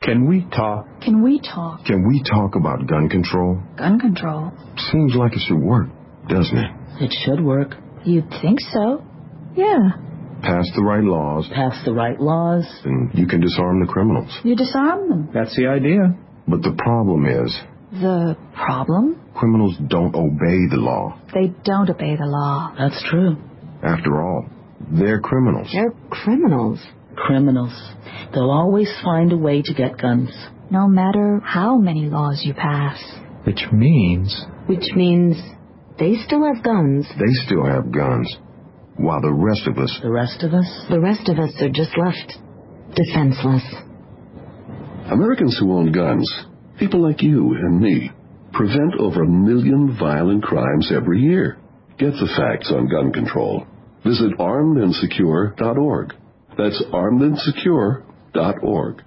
Can we talk? Can we talk? Can we talk about gun control? Gun control? Seems like it should work, doesn't it? It should work. You'd think so. Yeah. Pass the right laws. Pass the right laws. And you can disarm the criminals. You disarm them. That's the idea. But the problem is... The problem? Criminals don't obey the law. They don't obey the law. That's true. After all, they're criminals. They're criminals. Criminals. They'll always find a way to get guns. No matter how many laws you pass. Which means they still have guns. They still have guns. While the rest of us... The rest of us are just left defenseless. Americans who own guns, people like you and me, prevent over 1 million violent crimes every year. Get the facts on gun control. Visit armedandsecure.org. That's armedandsecure.org.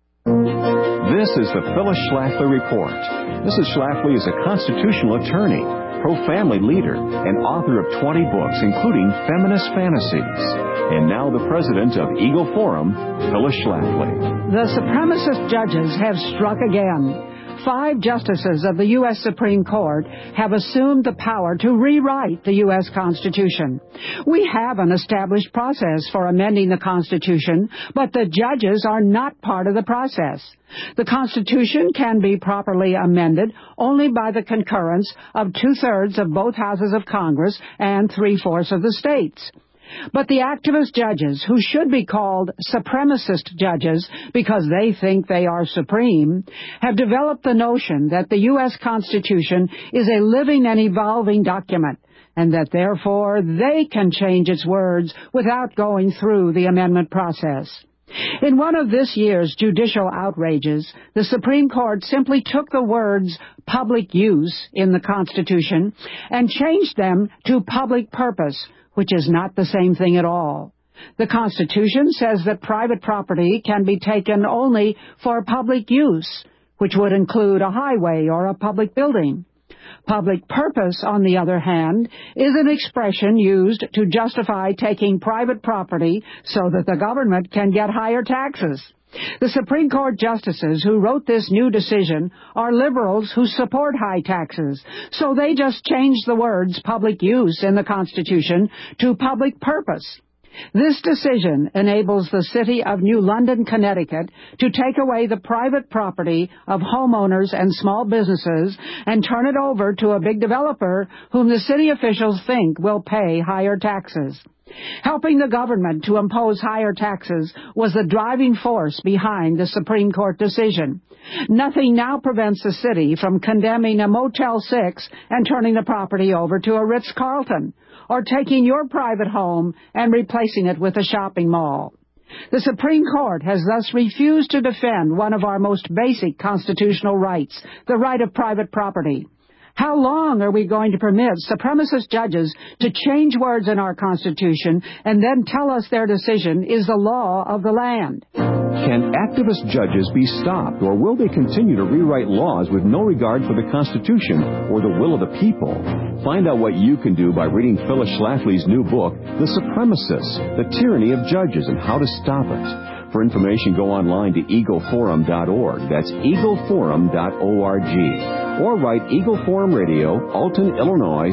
This is the Phyllis Schlafly Report. Mrs. Schlafly is a constitutional attorney, pro-family leader, and author of 20 books, including Feminist Fantasies. And now the president of Eagle Forum, Phyllis Schlafly. The supremacist judges have struck again. 5 justices of the U.S. Supreme Court have assumed the power to rewrite the U.S. Constitution. We have an established process for amending the Constitution, but the judges are not part of the process. The Constitution can be properly amended only by the concurrence of 2/3 of both houses of Congress and 3/4 of the states. But the activist judges, who should be called supremacist judges because they think they are supreme, have developed the notion that the U.S. Constitution is a living and evolving document, and that therefore they can change its words without going through the amendment process. In one of this year's judicial outrages, the Supreme Court simply took the words public use in the Constitution and changed them to public purpose, which is not the same thing at all. The Constitution says that private property can be taken only for public use, which would include a highway or a public building. Public purpose, on the other hand, is an expression used to justify taking private property so that the government can get higher taxes. The Supreme Court justices who wrote this new decision are liberals who support high taxes, so they just changed the words public use in the Constitution to public purpose. This decision enables the city of New London, Connecticut, to take away the private property of homeowners and small businesses and turn it over to a big developer whom the city officials think will pay higher taxes. Helping the government to impose higher taxes was the driving force behind the Supreme Court decision. Nothing now prevents the city from condemning a Motel 6 and turning the property over to a Ritz-Carlton, or taking your private home and replacing it with a shopping mall. The Supreme Court has thus refused to defend one of our most basic constitutional rights, the right of private property. How long are we going to permit supremacist judges to change words in our Constitution and then tell us their decision is the law of the land? Can activist judges be stopped, or will they continue to rewrite laws with no regard for the Constitution or the will of the people? Find out what you can do by reading Phyllis Schlafly's new book, The Supremacists, The Tyranny of Judges and How to Stop It. For information, go online to eagleforum.org. That's eagleforum.org. Or write Eagle Forum Radio, Alton, Illinois,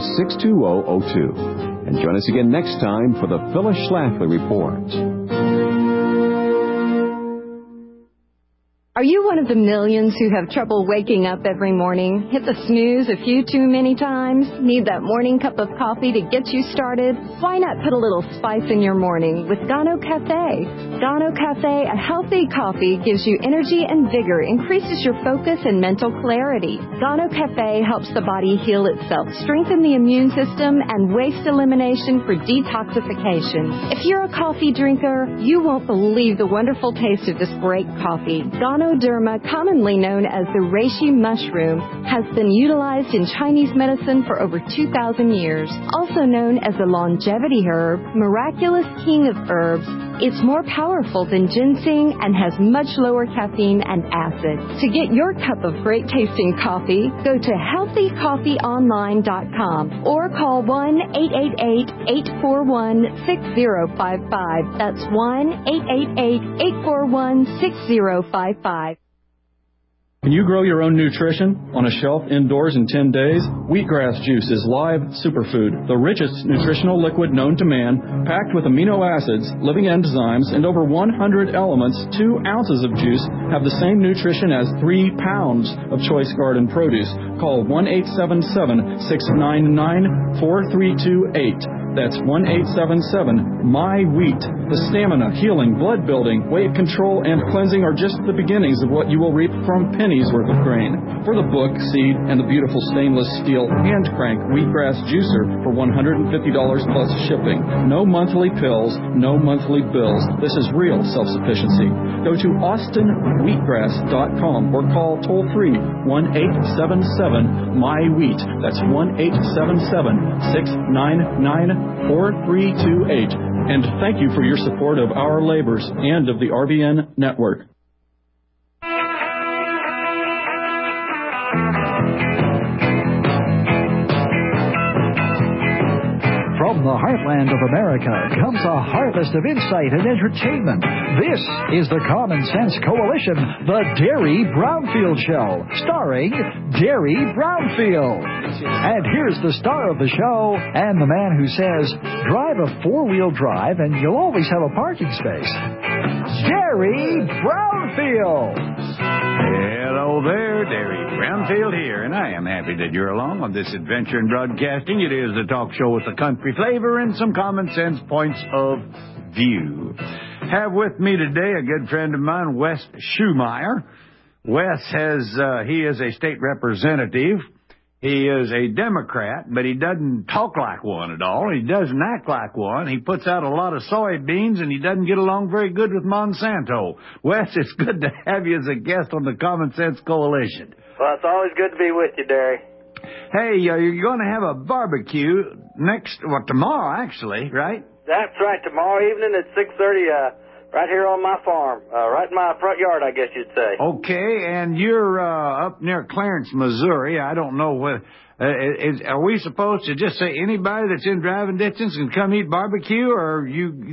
62002. And join us again next time for the Phyllis Schlafly Report. Are you one of the millions who have trouble waking up every morning? Hit the snooze a few too many times? Need that morning cup of coffee to get you started? Why not put a little spice in your morning with Gano Cafe? Gano Cafe, a healthy coffee, gives you energy and vigor, increases your focus and mental clarity. Gano Cafe helps the body heal itself, strengthen the immune system, and waste elimination for detoxification. If you're a coffee drinker, you won't believe the wonderful taste of this great coffee. Ganoderma, commonly known as the reishi mushroom, has been utilized in Chinese medicine for over 2,000 years. Also known as the longevity herb, miraculous king of herbs, it's more powerful than ginseng and has much lower caffeine and acid. To get your cup of great tasting coffee, go to healthycoffeeonline.com or call 1-888-841-6055. That's 1-888-841-6055. Can you grow your own nutrition on a shelf indoors in 10 days? Wheatgrass juice is live superfood, the richest nutritional liquid known to man, packed with amino acids, living enzymes, and over 100 elements. 2 ounces of juice have the same nutrition as 3 pounds of choice garden produce. Call 1-877-699-4328. That's 1-877-MY-WHEAT. The stamina, healing, blood building, weight control, and cleansing are just the beginnings of what you will reap from pennies worth of grain. For the book, seed, and the beautiful stainless steel hand crank wheatgrass juicer for $150 plus shipping. No monthly pills, no monthly bills. This is real self-sufficiency. Go to austinwheatgrass.com or call toll-free 1-877-MY-WHEAT. That's 1-877-699-4328. And thank you for your support of our labors and of the RBN network. From the heartland of America comes a harvest of insight and entertainment. This is the Common Sense Coalition, the Derry Brownfield Show, starring Derry Brownfield. And here's the star of the show and the man who says, drive a four-wheel drive and you'll always have a parking space. Derry Brownfield. Hello there, Derry Brownfield here, and I am happy that you're along on this adventure in broadcasting. It is the talk show with the country flavor and some common sense points of view. Have with me today a good friend of mine, Wes Schumeyer. Wes he is a state representative. He is a Democrat, but he doesn't talk like one at all. He doesn't act like one. He puts out a lot of soybeans, and he doesn't get along very good with Monsanto. Wes, it's good to have you as a guest on the Common Sense Coalition. Well, it's always good to be with you, Derry. Hey, you're going to have a barbecue tomorrow, actually, right? That's right, tomorrow evening at 6:30, right here on my farm, right in my front yard, I guess you'd say. Okay, and you're up near Clarence, Missouri. I don't know what. Are we supposed to just say anybody that's in driving distance can come eat barbecue, or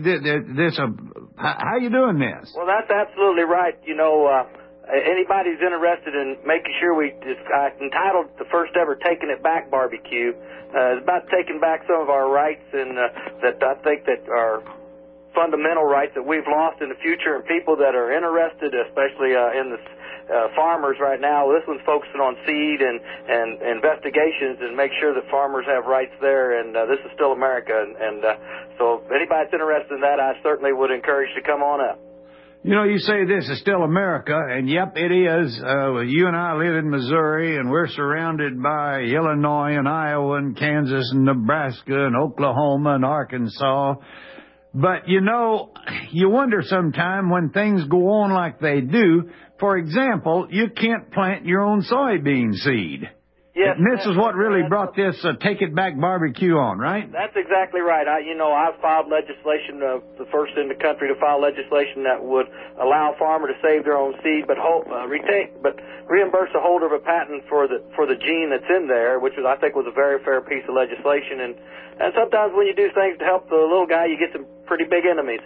how you doing this? Well, that's absolutely right. You know, anybody who's interested in making sure entitled the first ever Taking It Back barbecue, is about taking back some of our rights, and that I think that are fundamental rights that we've lost in the future, and people that are interested, especially in the farmers right now. This one's focusing on seed and investigations and make sure that farmers have rights there, and this is still America, and so if anybody's interested in that, I certainly would encourage you to come on up. You know, you say this is still America, and yep, it is. You and I live in Missouri, and we're surrounded by Illinois and Iowa and Kansas and Nebraska and Oklahoma and Arkansas. But, you know, you wonder sometime when things go on like they do. For example, you can't plant your own soybean seed. Yes, and this is what really brought this Take It Back barbecue on, right? That's exactly right. I've filed legislation, the first in the country to file legislation that would allow a farmer to save their own seed, but reimburse the holder of a patent for the gene that's in there, which I think was a very fair piece of legislation. And sometimes when you do things to help the little guy, you get some pretty big enemies.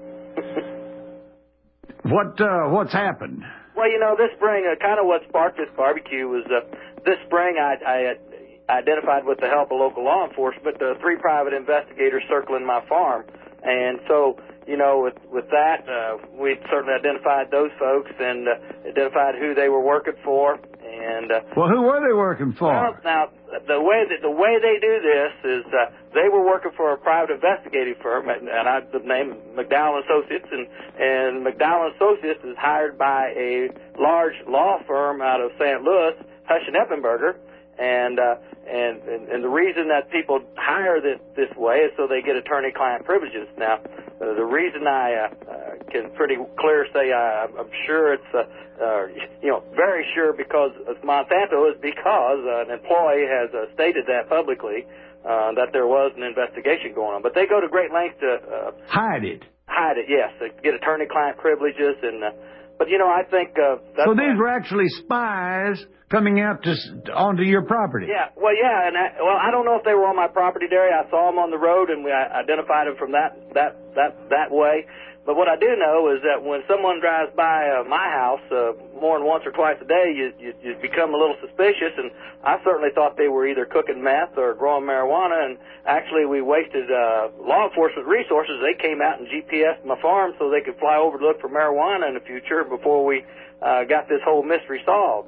What's happened? Well, you know, this spring, kind of what sparked this barbecue was this spring I identified with the help of local law enforcement 3 private investigators circling my farm. And so, you know, with that, we certainly identified those folks and identified who they were working for. And well, who were they working for? Well, now, the way they do this is they were working for a private investigating firm, and the name McDowell Associates, and McDowell Associates is hired by a large law firm out of St. Louis, Hush and Eppenberger, and the reason that people hire this way is so they get attorney-client privileges. Now, the reason I can pretty clear say I'm sure it's very sure because it's Monsanto is because an employee has stated that publicly that there was an investigation going on. But they go to great lengths to hide it. Hide it, yes, to get attorney-client privileges and. But, you know, I think... so these were actually spies coming out onto your property. Yeah, well, I don't know if they were on my property, Derry. I saw them on the road, and I identified them from that way. But what I do know is that when someone drives by my house more than once or twice a day, you become a little suspicious, and I certainly thought they were either cooking meth or growing marijuana, and actually we wasted law enforcement resources. They came out and GPSed my farm so they could fly over to look for marijuana in the future before we got this whole mystery solved.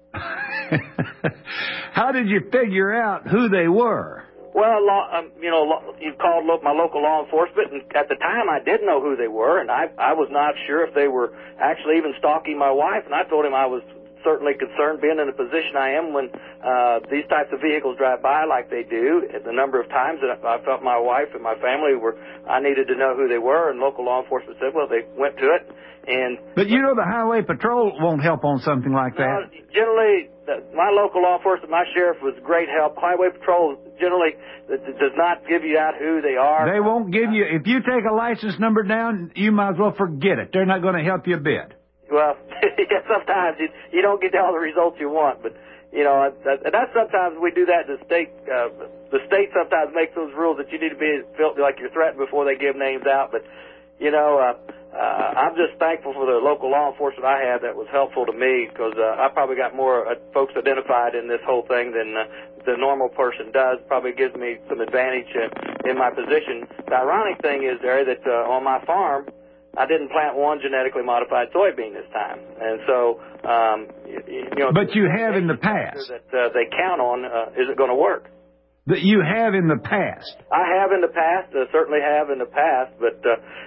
How did you figure out who they were? Well, you called my local law enforcement, and at the time I didn't know who they were, and I was not sure if they were actually even stalking my wife, and I told him I was certainly concerned being in the position I am when these types of vehicles drive by like they do, the number of times that I felt my wife and my family I needed to know who they were, and local law enforcement said, well, they went to it. But you know the Highway Patrol won't help on something like that. Generally, my local law enforcement, my sheriff was great help. Highway Patrol generally does not give you out who they are. They won't give you, if you take a license number down, you might as well forget it. They're not going to help you a bit. Well, yeah, sometimes you don't get all the results you want, but that's sometimes we do that in the state. The state sometimes makes those rules that you need to feel like you're threatened before they give names out, but I'm just thankful for the local law enforcement I had that was helpful to me, because I probably got more folks identified in this whole thing than the normal person does. Probably gives me some advantage in my position. The ironic thing is, Larry, that on my farm, I didn't plant one genetically modified soybean this time. And so, But you have in the past. That they count on isn't going to work. That you have in the past. I have in the past, certainly have in the past, but,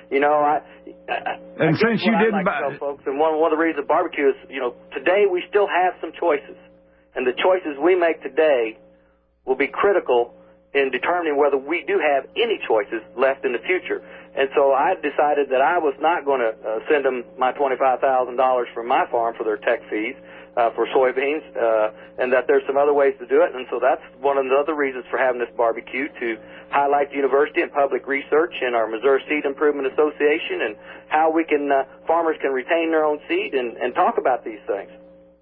and since you didn't buy... folks, and one of the reasons barbecue is, today we still have some choices, and the choices we make today will be critical in determining whether we do have any choices left in the future. And so I decided that I was not going to send them my $25,000 from my farm for their tech fees for soybeans, and that there's some other ways to do it. And so that's one of the other reasons for having this barbecue, to highlight the university and public research and our Missouri Seed Improvement Association and how we can farmers can retain their own seed and talk about these things.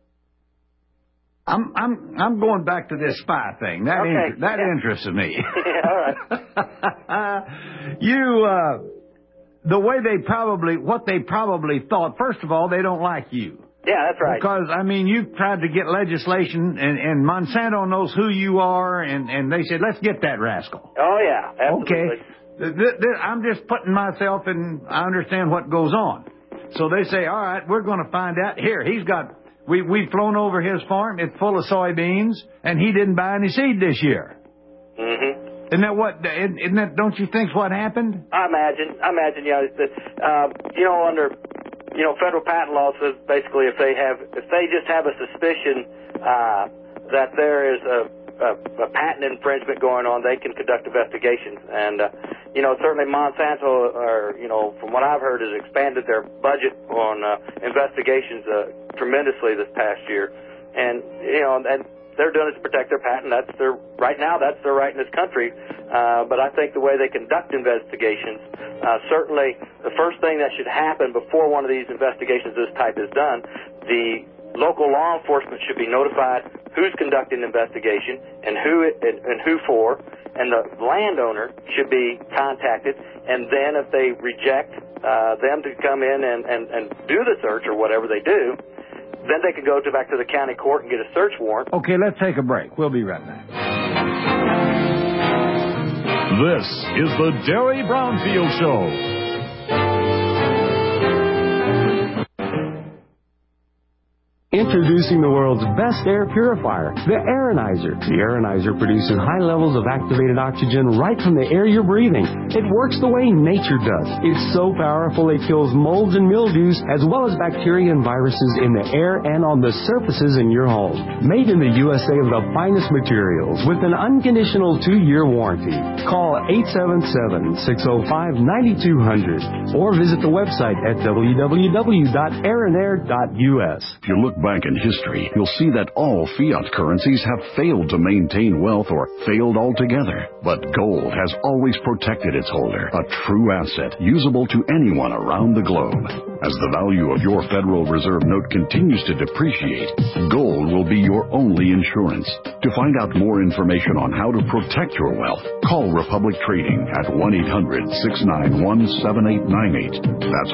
I'm going back to this spy thing. That interests me. Yeah, all right. The way what they probably thought. First of all, they don't like you. Yeah, that's right. Because you've tried to get legislation, and Monsanto knows who you are, and they said, let's get that rascal. Oh yeah, absolutely. Okay. I'm just putting myself in. I understand what goes on. So they say, all right, we're going to find out. Here, he's got. We've flown over his farm. It's full of soybeans, and he didn't buy any seed this year. Mm-hmm. Isn't that what? Isn't that? Don't you think what happened? I imagine. Under federal patent law says basically if they just have a suspicion that there is a patent infringement going on, they can conduct investigations. And certainly Monsanto, from what I've heard, has expanded their budget on investigations tremendously this past year. And and they're doing it to protect their patent. That's their right in this country. But I think the way they conduct investigations, certainly the first thing that should happen before one of these investigations of this type is done, the local law enforcement should be notified who's conducting the investigation and who for, and the landowner should be contacted. And then if they reject them to come in and do the search or whatever they do, then they can go back to the county court and get a search warrant. Okay, let's take a break. We'll be right back. This is the Derry Brownfield Show. Introducing the world's best air purifier, the Aeronizer. The Aeronizer produces high levels of activated oxygen right from the air you're breathing. It works the way nature does. It's so powerful it kills molds and mildews, as well as bacteria and viruses in the air and on the surfaces in your home. Made in the USA of the finest materials with an unconditional 2-year warranty. Call 877-605-9200 or visit the website at www.aeronair.us. If you look back in history, you'll see that all fiat currencies have failed to maintain wealth or failed altogether. But gold has always protected its holder, a true asset usable to anyone around the globe. As the value of your Federal Reserve note continues to depreciate, gold will be your only insurance. To find out more information on how to protect your wealth, call Republic Trading at 1-800-691-7898. That's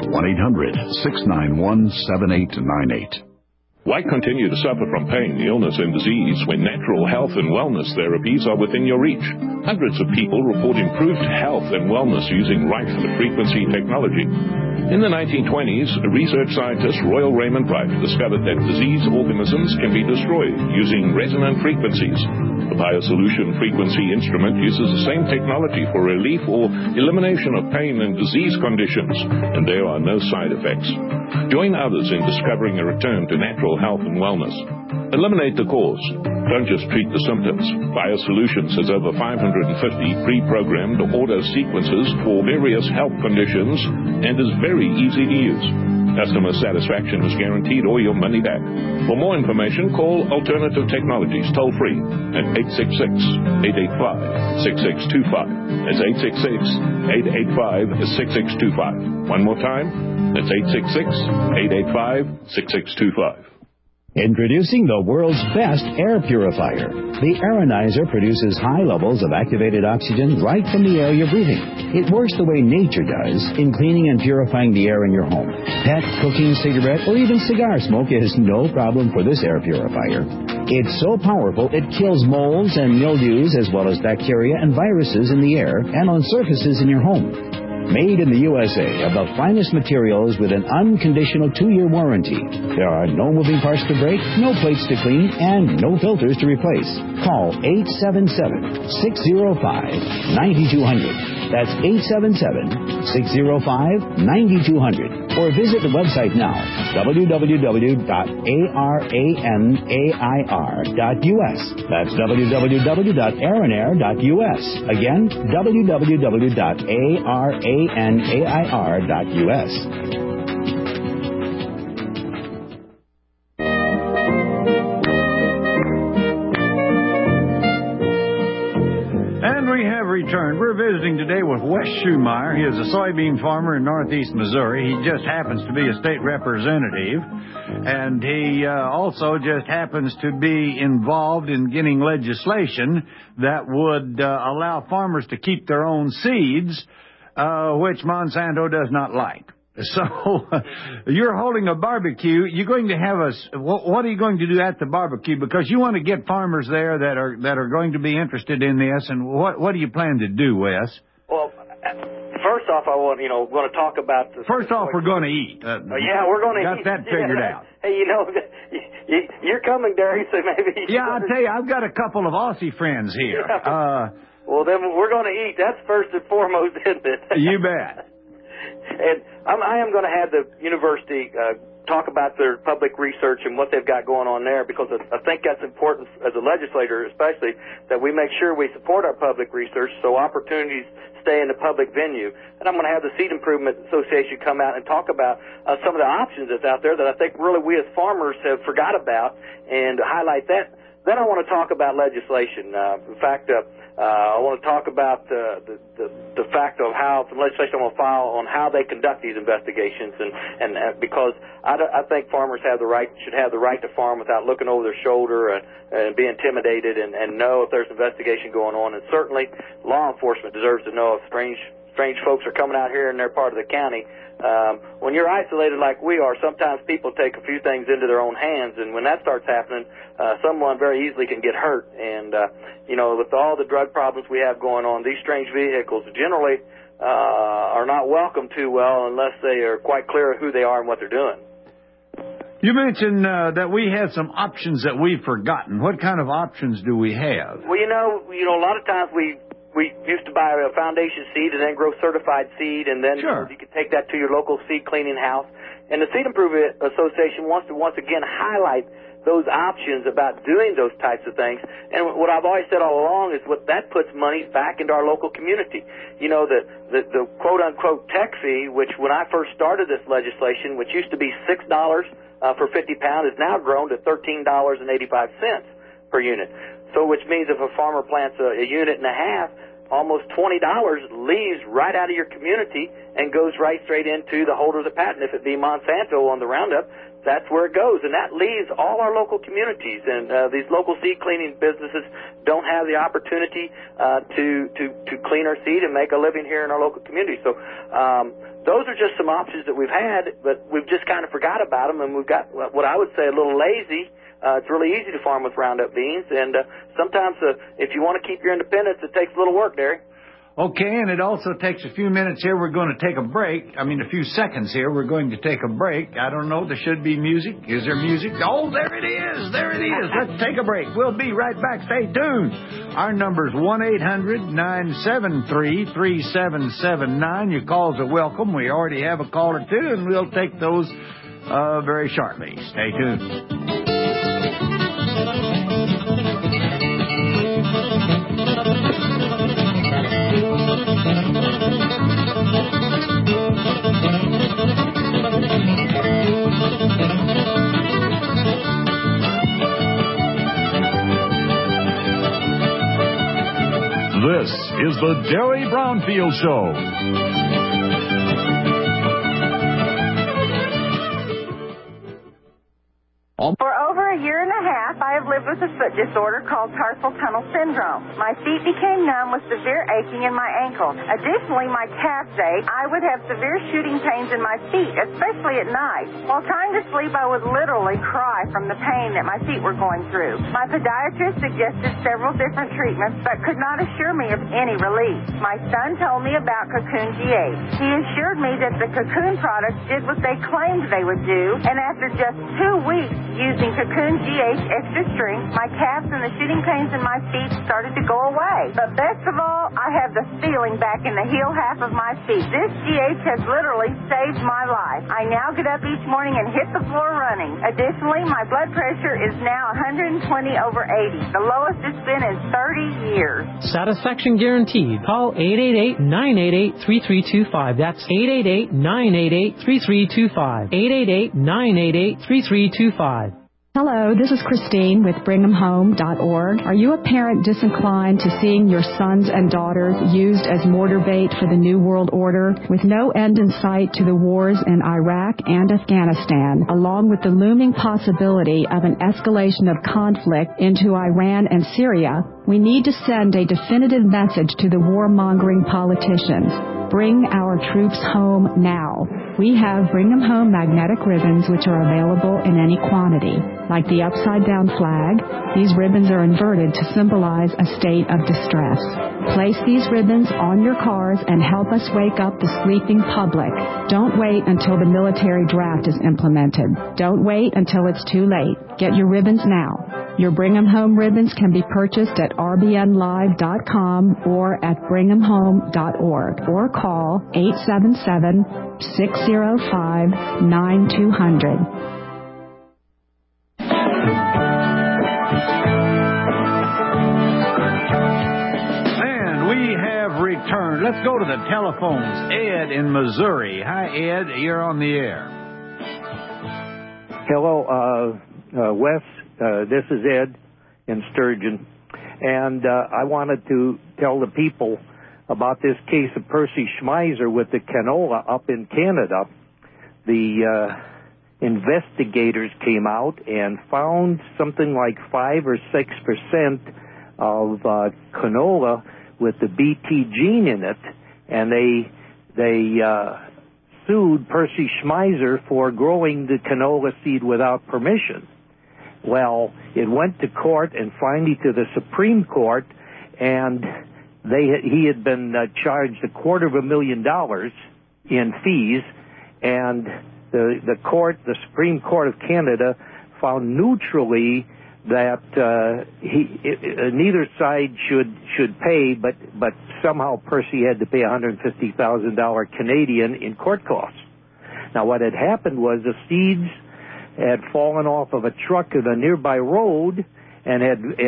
1-800-691-7898. Why continue to suffer from pain, illness, and disease when natural health and wellness therapies are within your reach? Hundreds of people report improved health and wellness using Rife-frequency technology. In the 1920s, research scientist Royal Raymond Rife discovered that diseased organisms can be destroyed using resonant frequencies. The BioSolution frequency instrument uses the same technology for relief or elimination of pain and disease conditions, and there are no side effects. Join others in discovering a return to natural health and wellness. Eliminate the cause. Don't just treat the symptoms. BioSolutions has over 550 pre-programmed auto sequences for various health conditions and is very easy to use. Customer satisfaction is guaranteed or your money back. For more information, call Alternative Technologies toll-free at 866-885-6625. That's 866-885-6625. One more time, that's 866-885-6625. Introducing the world's best air purifier. The Aeronizer produces high levels of activated oxygen right from the air you're breathing. It works the way nature does in cleaning and purifying the air in your home. Pet, cooking, cigarette, or even cigar smoke is no problem for this air purifier. It's so powerful it kills molds and mildews as well as bacteria and viruses in the air and on surfaces in your home. Made in the USA of the finest materials with an unconditional 2-year warranty. There are no moving parts to break, no plates to clean, and no filters to replace. Call 877-605-9200. That's 877-605-9200. Or visit the website now, www.aranair.us. That's www.aranair.us. Again, www.aranair.us. Returned. We're visiting today with Wes Schumeyer. He is a soybean farmer in northeast Missouri. He just happens to be a state representative, and he also just happens to be involved in getting legislation that would allow farmers to keep their own seeds, which Monsanto does not like. So, you're holding a barbecue. You're going to have what are you going to do at the barbecue? Because you want to get farmers there that are going to be interested in this. And what do you plan to do, Wes? Well, first off, I want to talk about the. First off, we're going to eat. Yeah, we're going to eat. Got that figured out. Hey, you're coming, Derry, so maybe. Yeah, I'll tell you, I've got a couple of Aussie friends here. Well, then we're going to eat. That's first and foremost, isn't it? You bet. And I am going to have the university talk about their public research and what they've got going on there, because I think that's important as a legislator, especially, that we make sure we support our public research so opportunities stay in the public venue. And I'm going to have the Seed Improvement Association come out and talk about some of the options that's out there that I think really we as farmers have forgot about, and highlight that. Then I want to talk about legislation. In fact, I want to talk about the fact of how the legislation I'm going to file on how they conduct these investigations, and because I think farmers should have the right to farm without looking over their shoulder and be intimidated, and know if there's investigation going on. And certainly, law enforcement deserves to know if strange folks are coming out here in their part of the county. When you're isolated like we are, sometimes people take a few things into their own hands, and when that starts happening, someone very easily can get hurt. And with all the drug problems we have going on, these strange vehicles generally are not welcomed too well unless they are quite clear of who they are and what they're doing. You mentioned that we had some options that we've forgotten. What kind of options do we have? Well, a lot of times we used to buy a foundation seed and then grow certified seed, and then you could take that to your local seed cleaning house. And the Seed Improvement Association wants to once again highlight those options about doing those types of things. And what I've always said all along is that puts money back into our local community. The quote-unquote tech fee, which when I first started this legislation, which used to be $6 for 50 pound has now grown to $13.85 per unit. So which means if a farmer plants a unit and a half, almost $20 leaves right out of your community and goes right straight into the holder of the patent. If it be Monsanto on the Roundup, that's where it goes. And that leaves all our local communities. And these local seed cleaning businesses don't have the opportunity to clean our seed and make a living here in our local community. So those are just some options that we've had, but we've just kind of forgot about them, and we've got what I would say a little lazy. It's really easy to farm with Roundup beans, and sometimes if you want to keep your independence, it takes a little work, Derry. Okay, and it also takes a few minutes here. We're going to take a break. A few seconds here. We're going to take a break. I don't know. There should be music. Is there music? Oh, there it is. There it is. Let's take a break. We'll be right back. Stay tuned. Our number is 1-800-973-3779. Your calls are welcome. We already have a call or two, and we'll take those very shortly. Stay tuned. This is the Derry Brownfield Show. For over a year and a half, I have lived with a foot disorder called carpal tunnel syndrome. My feet became numb with severe aching in my ankles. Additionally, my calves ache. I would have severe shooting pains in my feet, especially at night. While trying to sleep, I would literally cry from the pain that my feet were going through. My podiatrist suggested several different treatments, but could not assure me of any relief. My son told me about Cocoon GH. He assured me that the Cocoon products did what they claimed they would do, and after just 2 weeks using Cocoon GH extra strength, my calves and the shooting pains in my feet started to go away. But best of all, I have the feeling back in the heel half of my feet. This GH has literally saved my life. I now get up each morning and hit the floor running. Additionally, my blood pressure is now 120/80. The lowest it's been in 30 years. Satisfaction guaranteed. Call 888-988-3325. That's 888-988-3325. 888-988-3325. Hello, this is Christine with BringTheMHome.org. Are you a parent disinclined to seeing your sons and daughters used as mortar bait for the New World Order? With no end in sight to the wars in Iraq and Afghanistan, along with the looming possibility of an escalation of conflict into Iran and Syria, we need to send a definitive message to the warmongering politicians. Bring our troops home now. We have Bring Them Home magnetic ribbons, which are available in any quantity. Like the upside-down flag, these ribbons are inverted to symbolize a state of distress. Place these ribbons on your cars and help us wake up the sleeping public. Don't wait until the military draft is implemented. Don't wait until it's too late. Get your ribbons now. Your Bring 'em Home ribbons can be purchased at rbnlive.com or at bringthemhome.org or call 877-605-9200. And we have returned. Let's go to the telephones. Ed in Missouri. Hi, Ed. You're on the air. Hello, Wes. This is Ed in Sturgeon, and I wanted to tell the people about this case of Percy Schmeiser with the canola up in Canada. The investigators came out and found something like 5 or 6% of canola with the Bt gene in it, and they sued Percy Schmeiser for growing the canola seed without permission. Well, it went to court and finally to the Supreme Court, and he had been charged $250,000 in fees, and the Supreme Court of Canada found neutrally that neither side should pay, but somehow Percy had to pay $150,000 Canadian in court costs. Now, what had happened was the seeds had fallen off of a truck at a nearby road and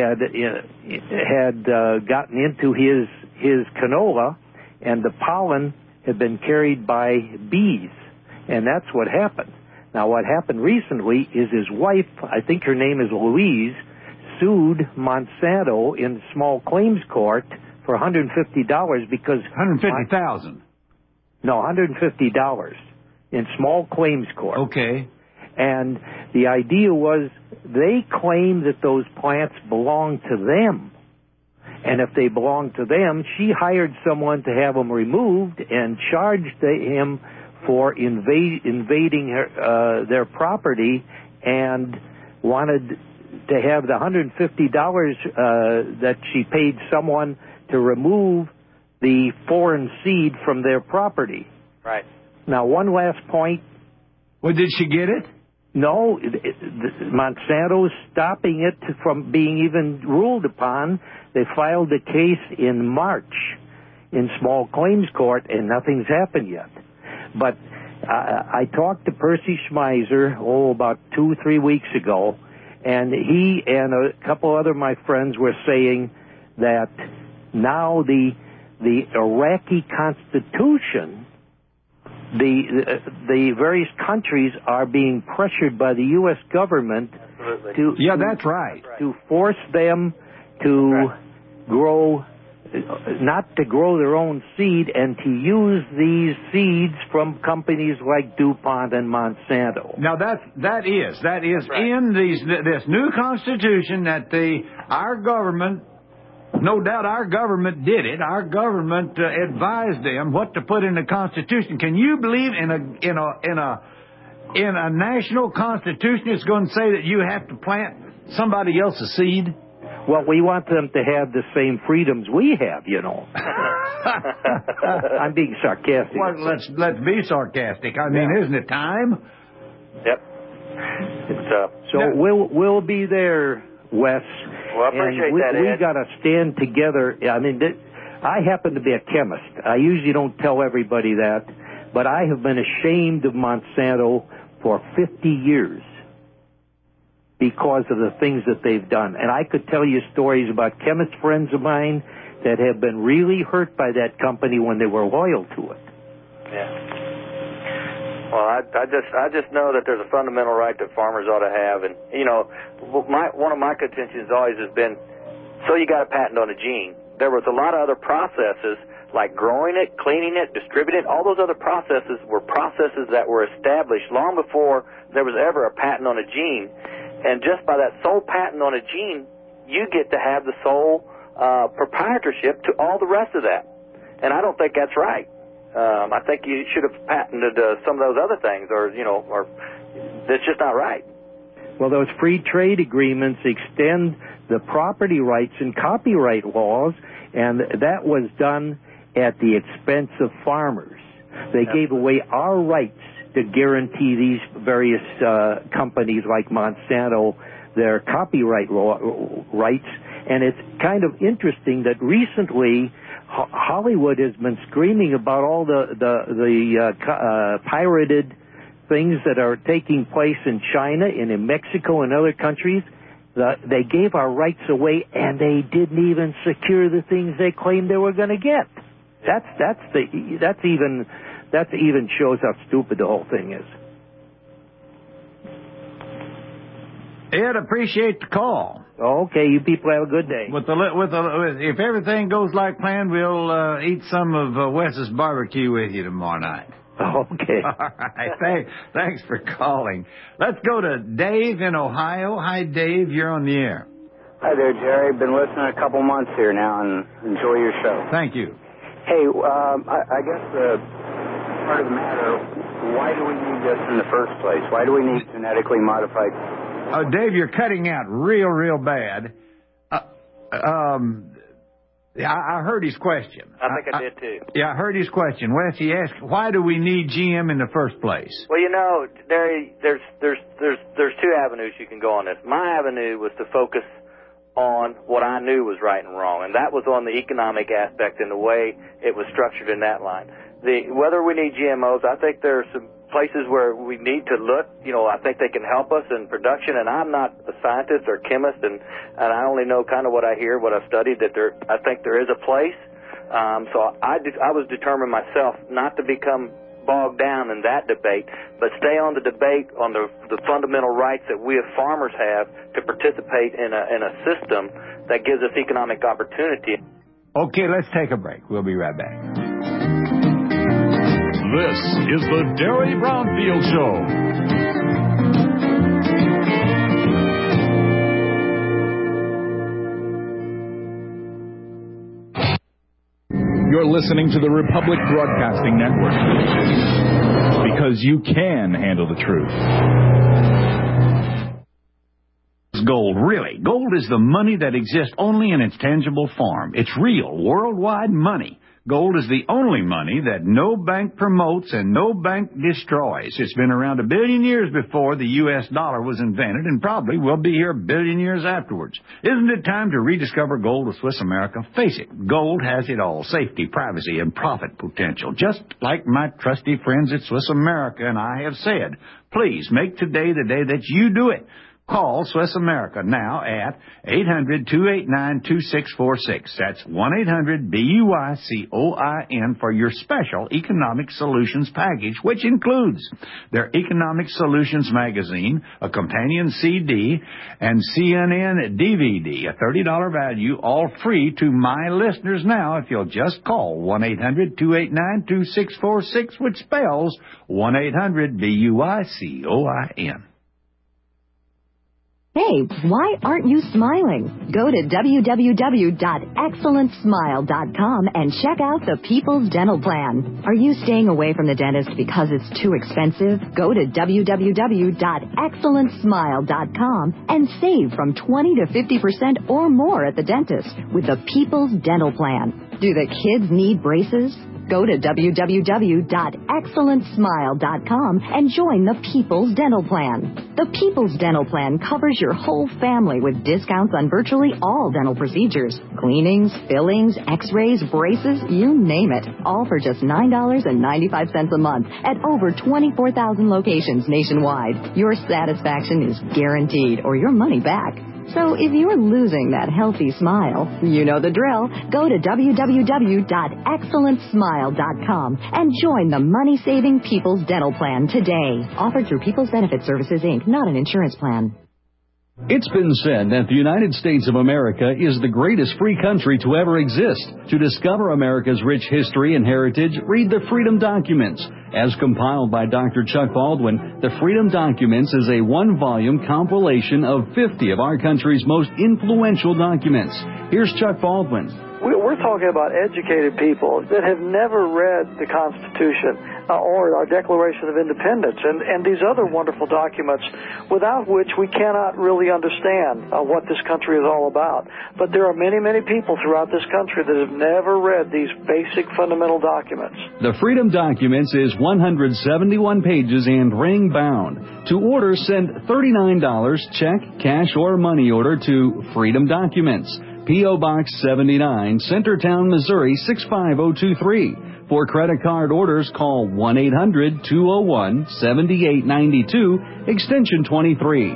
had gotten into his canola, and the pollen had been carried by bees, and that's what happened. Now, what happened recently is his wife, I think her name is Louise, sued Monsanto in small claims court for $150 because... $150,000? No, $150 in small claims court. Okay. And the idea was they claimed that those plants belonged to them. And if they belonged to them, she hired someone to have them removed and charged him for invading their property and wanted to have the $150 that she paid someone to remove the foreign seed from their property. Right. Now, one last point. Well, did she get it? No, Monsanto's stopping it from being even ruled upon. They filed a case in March in small claims court, and nothing's happened yet. But I talked to Percy Schmeiser, about 2-3 weeks ago, and he and a couple other of my friends were saying that now the Iraqi constitution, the various countries are being pressured by the U.S. government to force them to grow, not to grow their own seed, and to use these seeds from companies like DuPont and Monsanto. Now that is right. In this new Constitution that our government. No doubt our government did it. Our government advised them what to put in the Constitution. Can you believe in a national Constitution it's going to say that you have to plant somebody else's seed? Well, we want them to have the same freedoms we have, I'm being sarcastic. Well, let's be sarcastic. I mean, isn't it time? Yep. We'll be there, Wes. Well, I appreciate that, Ed. We got to stand together. I mean, I happen to be a chemist. I usually don't tell everybody that, but I have been ashamed of Monsanto for 50 years because of the things that they've done. And I could tell you stories about chemist friends of mine that have been really hurt by that company when they were loyal to it. Yeah. Well, I just know that there's a fundamental right that farmers ought to have, and one of my contentions always has been, so you got a patent on a gene. There was a lot of other processes like growing it, cleaning it, distributing it. All those other processes were processes that were established long before there was ever a patent on a gene, and just by that sole patent on a gene, you get to have the sole proprietorship to all the rest of that, and I don't think that's right. I think you should have patented some of those other things, or that's just not right. Well, those free trade agreements extend the property rights and copyright laws, and that was done at the expense of farmers. They gave away our rights to guarantee these various companies like Monsanto their copyright rights, and it's kind of interesting that recently Hollywood has been screaming about all the pirated things that are taking place in China and in Mexico and other countries. They gave our rights away, and they didn't even secure the things they claimed they were going to get. That even shows how stupid the whole thing is. Ed, appreciate the call. Okay, you people have a good day. If everything goes like planned, we'll eat some of Wes's barbecue with you tomorrow night. Okay. All right. Thanks for calling. Let's go to Dave in Ohio. Hi, Dave. You're on the air. Hi there, Jerry. Been listening a couple months here now and enjoy your show. Thank you. Hey, I guess the part of the matter, why do we need this in the first place? Why do we need genetically modified? Dave, you're cutting out real bad. I heard his question. I think I did too. Yeah, I heard his question. Wes, he asked, why do we need GM in the first place? Well, there's two avenues you can go on this. My avenue was to focus on what I knew was right and wrong, and that was on the economic aspect and the way it was structured in that line. Whether we need GMOs, I think there are some places where we need to look. I think they can help us in production, and I'm not a scientist or chemist, and I only know kind of what I hear, what I've studied, I think there is a place. So I was determined myself not to become bogged down in that debate, but stay on the debate on the fundamental rights that we as farmers have to participate in a system that gives us economic opportunity. Okay, let's take a break. We'll be right back. This is the Derry Brownfield Show. You're listening to the Republic Broadcasting Network, because you can handle the truth. Gold, really. Gold is the money that exists only in its tangible form. It's real, worldwide money. Gold is the only money that no bank promotes and no bank destroys. It's been around 1 billion years before the U.S. dollar was invented, and probably will be here 1 billion years afterwards. Isn't it time to rediscover gold with Swiss America? Face it, gold has it all: safety, privacy, and profit potential. Just like my trusty friends at Swiss America and I have said, please make today the day that you do it. Call Swiss America now at 800-289-2646. That's 1-800-BUYCOIN for your special Economic Solutions package, which includes their Economic Solutions magazine, a companion CD, and CNN DVD, a $30 value, all free to my listeners now if you'll just call 1-800-289-2646, which spells 1-800-BUYCOIN. Hey, why aren't you smiling? Go to www.excellentsmile.com and check out the People's Dental Plan. Are you staying away from the dentist because it's too expensive? Go to www.excellentsmile.com and save from 20 to 50% or more at the dentist with the People's Dental Plan. Do the kids need braces? Go to www.excellentsmile.com and join the People's Dental Plan. The People's Dental Plan covers your whole family with discounts on virtually all dental procedures. Cleanings, fillings, x-rays, braces, you name it. All for just $9.95 a month at over 24,000 locations nationwide. Your satisfaction is guaranteed or your money back. So if you're losing that healthy smile, you know the drill. Go to www.excellentsmile.com and join the money-saving People's Dental Plan today. Offered through People's Benefit Services, Inc., not an insurance plan. It's been said that the United States of America is the greatest free country to ever exist. To discover America's rich history and heritage, read the Freedom Documents. As compiled by Dr. Chuck Baldwin, the Freedom Documents is a one-volume compilation of 50 of our country's most influential documents. Here's Chuck Baldwin. We're talking about educated people that have never read the Constitution or our Declaration of Independence and these other wonderful documents without which we cannot really understand what this country is all about. But there are many, many people throughout this country that have never read these basic fundamental documents. The Freedom Documents is 171 pages and ring-bound. To order, send $39, check, cash, or money order to Freedom Documents, P.O. Box 79, Centertown, Missouri 65023. For credit card orders, call 1-800-201-7892, extension 23.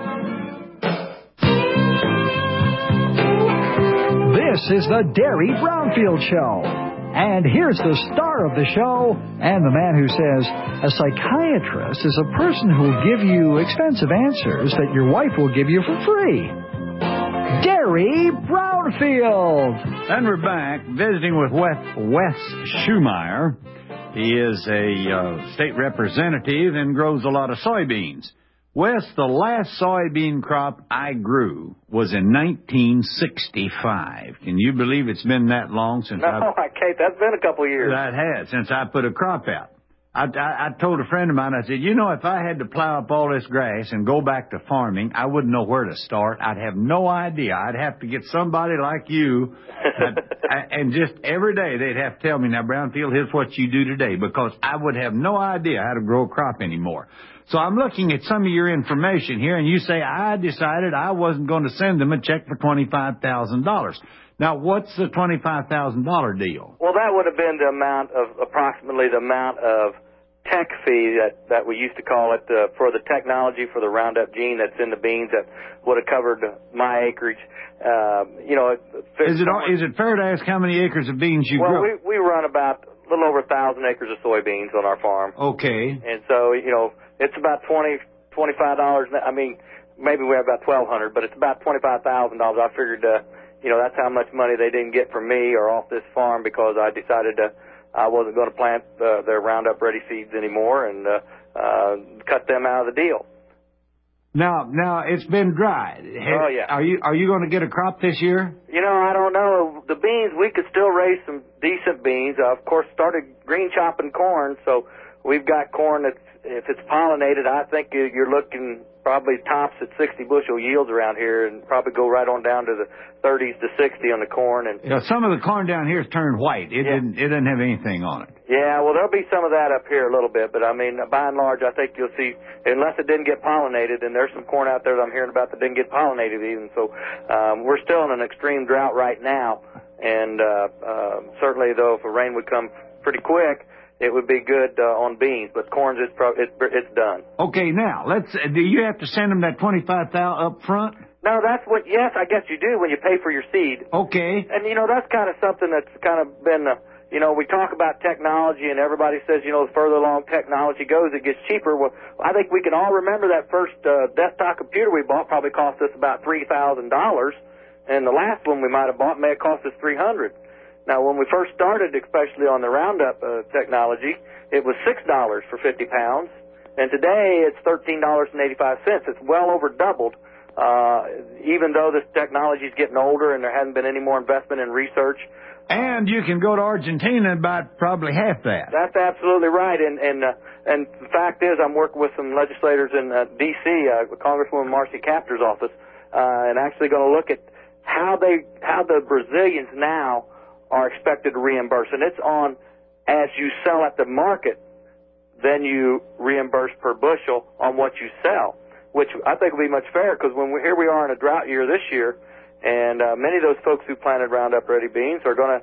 This is the Derry Brownfield Show. And here's the star of the show and the man who says a psychiatrist is a person who will give you expensive answers that your wife will give you for free. Derry Brownfield. And we're back visiting with Wes Schumeyer. He is a state representative and grows a lot of soybeans. Wes, the last soybean crop I grew was in 1965. Can you believe it's been that long since Kate, that's been a couple of years. That has, since I put a crop out. I told a friend of mine, I said, you know, if I had to plow up all this grass and go back to farming, I wouldn't know where to start. I'd have no idea. I'd have to get somebody like you, and just every day they'd have to tell me, now, Brownfield, here's what you do today, because I would have no idea how to grow a crop anymore. So I'm looking at some of your information here, and you say I decided I wasn't going to send them a check for $25,000. Now, what's the $25,000 deal? Well, that would have been the amount of, approximately the amount of tech fee that we used to call it for the technology for the Roundup gene that's in the beans that would have covered my acreage. Is it fair to ask how many acres of beans you grow? Well, we run about little over 1,000 acres of soybeans on our farm. Okay. And so, it's about $25. I mean, maybe we have about $1,200, but it's about $25,000. I figured, that's how much money they didn't get from me or off this farm because I decided I wasn't going to plant their Roundup Ready seeds anymore and cut them out of the deal. Now it's been dry. Oh, yeah. Are you going to get a crop this year? I don't know. The beans, we could still raise some decent beans. Of course, started green chopping corn, so we've got corn that's, if it's pollinated, I think you're looking probably tops at 60 bushel yields around here and probably go right on down to the 30s to 60 on the corn. And some of the corn down here has turned white. It didn't have anything on it. Yeah, well, there'll be some of that up here a little bit, but I mean, by and large, I think you'll see, unless it didn't get pollinated, and there's some corn out there that I'm hearing about that didn't get pollinated even. So we're still in an extreme drought right now, and certainly, though, if a rain would come pretty quick, it would be good on beans, but corn's it's done. Okay, now do you have to send them that $25,000 up front? No, yes, I guess you do when you pay for your seed. Okay. And, that's kind of something that's kind of been, we talk about technology and everybody says, the further along technology goes, it gets cheaper. Well, I think we can all remember that first desktop computer we bought probably cost us about $3,000. And the last one we might have bought may have cost us $300. Now, when we first started, especially on the Roundup technology, it was $6 for 50 pounds. And today it's $13.85. It's well over doubled. Even though this technology is getting older and there hasn't been any more investment in research. And you can go to Argentina and buy probably half that. That's absolutely right. And the fact is, I'm working with some legislators in D.C., Congresswoman Marcy Kaptur's office, and actually going to look at how the Brazilians now are expected to reimburse. And it's on as you sell at the market, then you reimburse per bushel on what you sell, which I think will be much fairer because here we are in a drought year this year, and many of those folks who planted Roundup Ready beans are going to,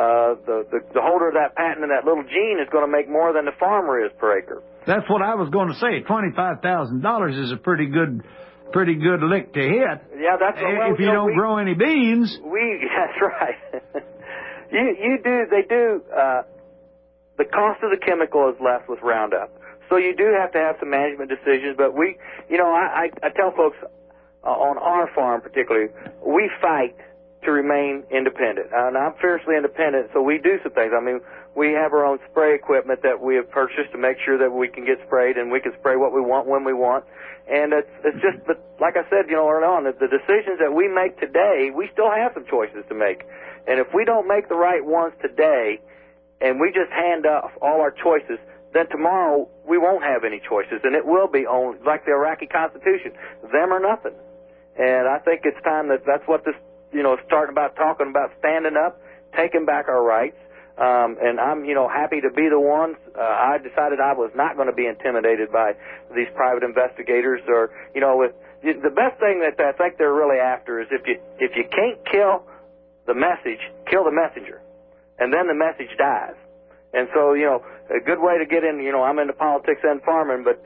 the holder of that patent and that little gene is going to make more than the farmer is per acre. That's what I was going to say. $25,000 is a pretty good lick to hit. Yeah, that's if you don't grow any beans. That's right. They do. The cost of the chemical is less with Roundup. So you do have to have some management decisions, but I tell folks on our farm particularly, we fight to remain independent. And I'm fiercely independent, so we do some things. I mean, we have our own spray equipment that we have purchased to make sure that we can get sprayed and we can spray what we want when we want. And it's just, but like I said, early on, the decisions that we make today, we still have some choices to make. And if we don't make the right ones today, and we just hand off all our choices, then tomorrow we won't have any choices, and it will be only like the Iraqi Constitution, them or nothing. And I think it's time that's what this, talking about standing up, taking back our rights. And I'm, happy to be the one. I decided I was not going to be intimidated by these private investigators or, the best thing that I think they're really after is if you can't kill the message, kill the messenger. And then the message dies. And so, a good way to get in, I'm into politics and farming, but,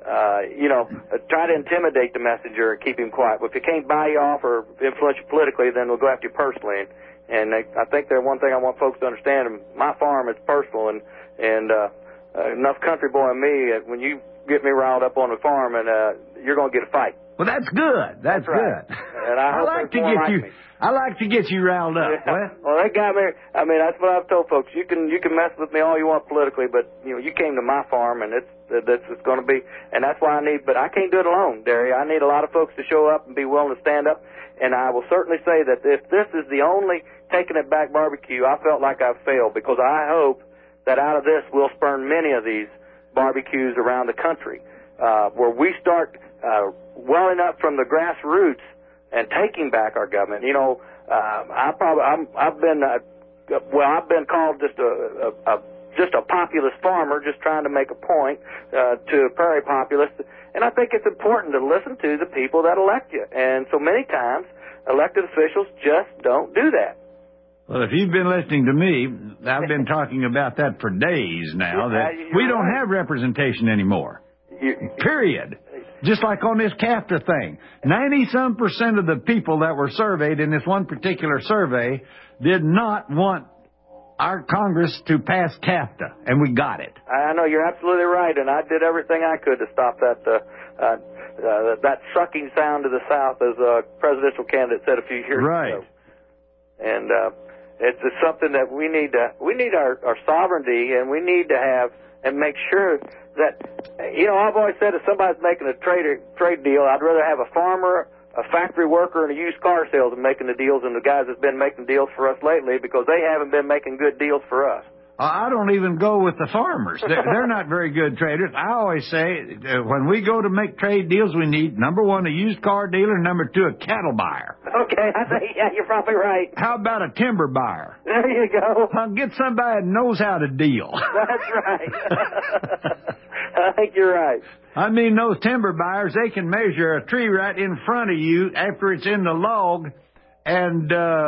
try to intimidate the messenger and keep him quiet. If you can't buy you off or influence you politically, then we'll go after you personally. And I think there's one thing I want folks to understand. My farm is personal, and enough country boy and me, when you get me riled up on the farm, and you're going to get a fight. Well, that's good. That's right. Good. And I like to get you riled up. Yeah. Well, they got me. I mean, that's what I've told folks. You can mess with me all you want politically, but you came to my farm, and it's going to be. And that's why but I can't do it alone, Derry. I need a lot of folks to show up and be willing to stand up. And I will certainly say that if this is the only Taking It Back barbecue, I felt like I've failed, because I hope that out of this we'll spurn many of these barbecues around the country, where we start welling up from the grassroots and taking back our government. I've been called just a populist farmer, just trying to make a point to a prairie populist. And I think it's important to listen to the people that elect you. And so many times, elected officials just don't do that. Well, if you've been listening to me, I've been talking about that for days now, that we don't have representation anymore. Period. Just like on this CAFTA thing. 90-some% of the people that were surveyed in this one particular survey did not want our Congress to pass CAFTA, and we got it. I know you're absolutely right, and I did everything I could to stop that that sucking sound to the South, as a presidential candidate said a few years ago. And it's something that we need our sovereignty, and we need to have and make sure that, I've always said if somebody's making a trade deal, I'd rather have a farmer, a factory worker, and a used car salesman making the deals than the guys that's been making deals for us lately, because they haven't been making good deals for us. I don't even go with the farmers. They're not very good traders. I always say when we go to make trade deals, we need, number one, a used car dealer, number two, a cattle buyer. Okay, you're probably right. How about a timber buyer? There you go. Get somebody that knows how to deal. That's right. I think you're right. I mean, those timber buyers, they can measure a tree right in front of you after it's in the log, and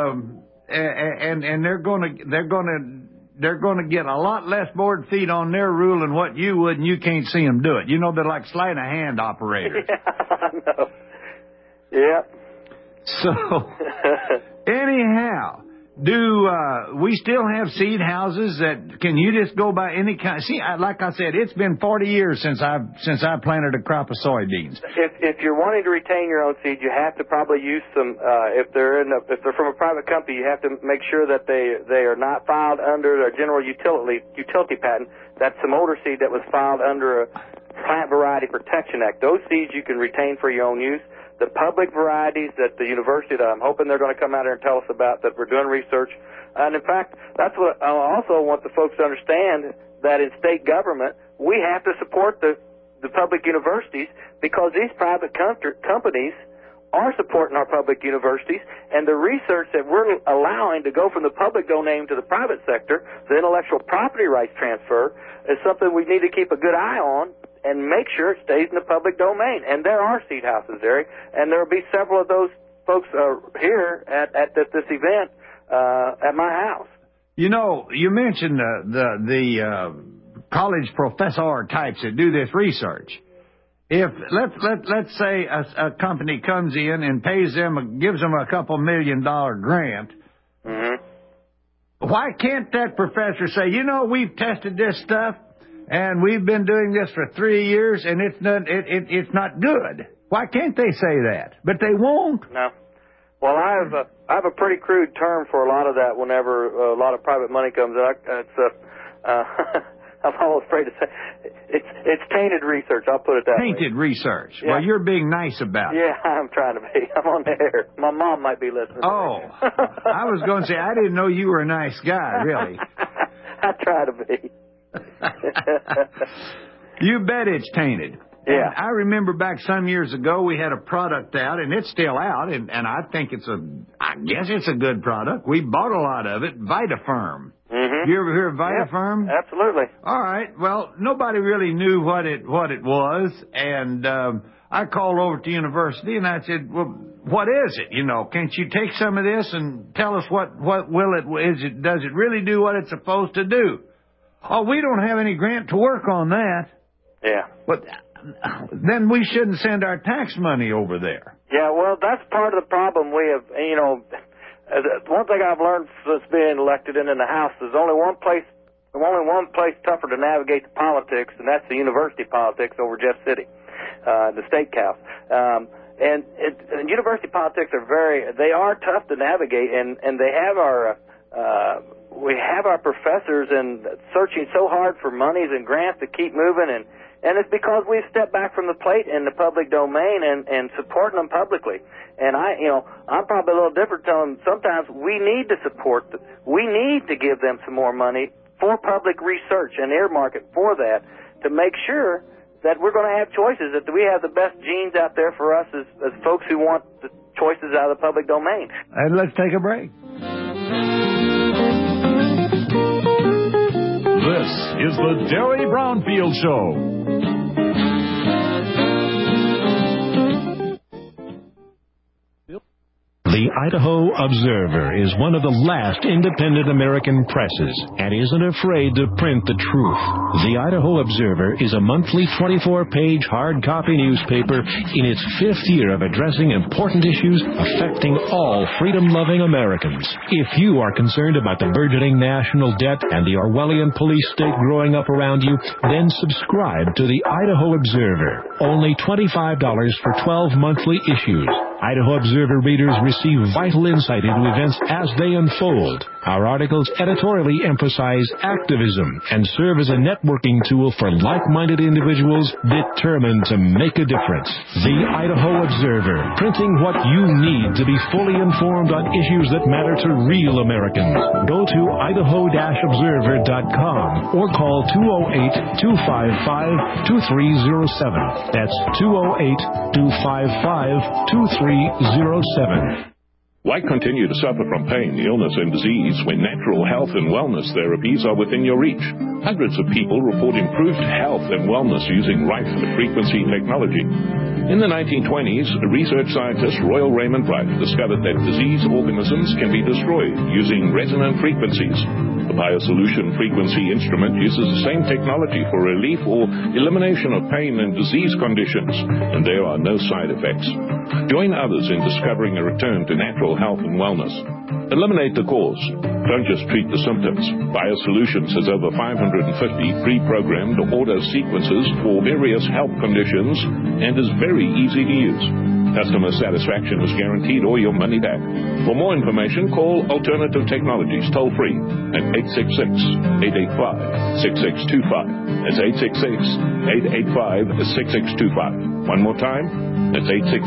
they're going to get a lot less board feet on their rule than what you would, and you can't see them do it. They're like sleight of hand operators. Yeah, I know. Yep. So, anyhow, do we still have seed houses that can you just go by any kind? See, like I said, it's been 40 years since I planted a crop of soybeans. If you're wanting to retain your own seed, you have to probably use some. If they're from a private company, you have to make sure that they are not filed under a general utility patent. That's some older seed that was filed under a Plant Variety Protection Act. Those seeds you can retain for your own use. The public varieties that the university, that I'm hoping they're going to come out here and tell us about, that we're doing research. And in fact, that's what I also want the folks to understand, that in state government, we have to support the public universities, because these private companies are supporting our public universities, and the research that we're allowing to go from the public domain to the private sector, the intellectual property rights transfer, is something we need to keep a good eye on and make sure it stays in the public domain. And there are seed houses, Eric, and there will be several of those folks here at this event at my house. You mentioned the college professor types that do this research. If let's say a company comes in and gives them a couple $1 million grant, why can't that professor say, we've tested this stuff and we've been doing this for 3 years and it's not good? Why can't they say that? But they won't. No. Well, I have a pretty crude term for a lot of that. Whenever a lot of private money comes in, I'm always afraid to say it's tainted research. I'll put it that way. Tainted research. Yeah. Well, you're being nice about it. Yeah, I'm trying to be. I'm on the air. My mom might be listening. Oh, I was going to say, I didn't know you were a nice guy, really. I try to be. You bet it's tainted. Yeah. And I remember back some years ago, we had a product out, and it's still out, and I think I guess it's a good product. We bought a lot of it, VitaFerm. Mm-hmm. You ever hear of VitaFerm? Yeah, absolutely. All right. Well, nobody really knew what it was, and I called over to the university, and I said, well, what is it? Can't you take some of this and tell us what does it really do what it's supposed to do? Oh, we don't have any grant to work on that. Yeah. But then we shouldn't send our tax money over there. Yeah, well, that's part of the problem we have. One thing I've learned since being elected and in the House is only one place tougher to navigate the politics, and that's the university politics over Jeff City, the state House. And university politics are tough to navigate, and they have we have our professors and searching so hard for monies and grants to keep moving, and it's because we've stepped back from the plate in the public domain and supporting them publicly. And I'm probably a little different, telling them sometimes we need to we need to give them some more money for public research and earmark it for that, to make sure that we're going to have choices, that we have the best genes out there for us as folks who want the choices out of the public domain. And let's take a break. This is the Derry Brownfield Show. The Idaho Observer is one of the last independent American presses and isn't afraid to print the truth. The Idaho Observer is a monthly 24-page hard copy newspaper in its 5th year of addressing important issues affecting all freedom-loving Americans. If you are concerned about the burgeoning national debt and the Orwellian police state growing up around you, then subscribe to the Idaho Observer. Only $25 for 12 monthly issues. Idaho Observer readers receive vital insight into events as they unfold. Our articles editorially emphasize activism and serve as a networking tool for like-minded individuals determined to make a difference. The Idaho Observer, printing what you need to be fully informed on issues that matter to real Americans. Go to idaho-observer.com or call 208-255-2307. That's 208-255-2307. Why continue to suffer from pain, illness, and disease when natural health and wellness therapies are within your reach? Hundreds of people report improved health and wellness using right-frequency technology. In the 1920s, research scientist Royal Raymond Wright discovered that diseased organisms can be destroyed using resonant frequencies. The BioSolution frequency instrument uses the same technology for relief or elimination of pain and disease conditions, and there are no side effects. Join others in discovering a return to natural health and wellness. Eliminate the cause. Don't just treat the symptoms. BioSolutions has over 550 pre-programmed auto sequences for various health conditions and is very easy to use. Customer satisfaction is guaranteed or your money back. For more information, call Alternative Technologies toll-free at 866-885-6625. That's 866-885-6625. One more time, that's